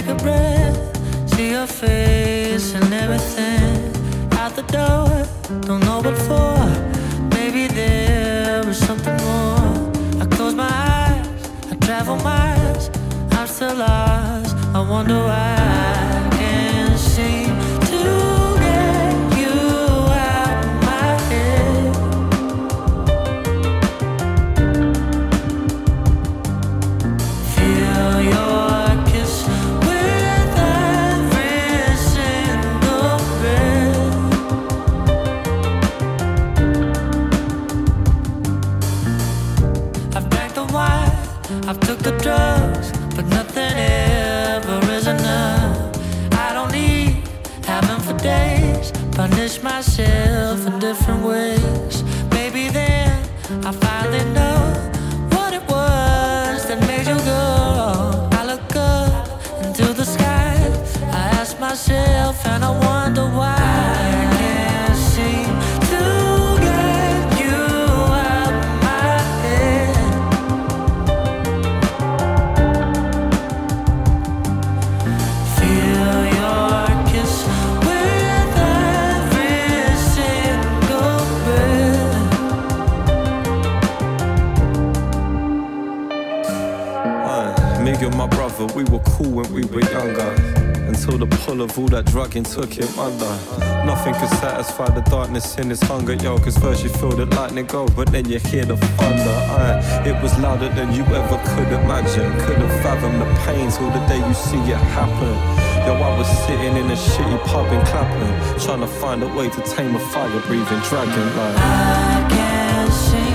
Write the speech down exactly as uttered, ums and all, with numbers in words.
a breath, see your face and everything. Out the door, don't know what for. Maybe there is something more. I close my eyes, I travel miles, I'm still lost. I wonder why I can't seem to get you out of my head. Feel your kiss with every single breath. I've drank the wine, I've took the drugs, but nothing ever is enough. I don't need having for days, punish myself in different ways. Maybe then I finally know what it was that made you go. I look up into the sky, I ask myself and I wonder why I can't seem to get you out of my head. Feel your kiss with every single breath. Uh, me and my brother, we were cool when we were younger, until the pull of all that drugging took him under. Nothing could satisfy the darkness in his hunger, yo. Cause first you feel the lightning go, but then you hear the thunder. uh, It was louder than you ever could imagine. Couldn't fathom the pain till the day you see it happen. Yo, I was sitting in a shitty pub in Clapham, trying to find a way to tame a fire-breathing dragon like I can't see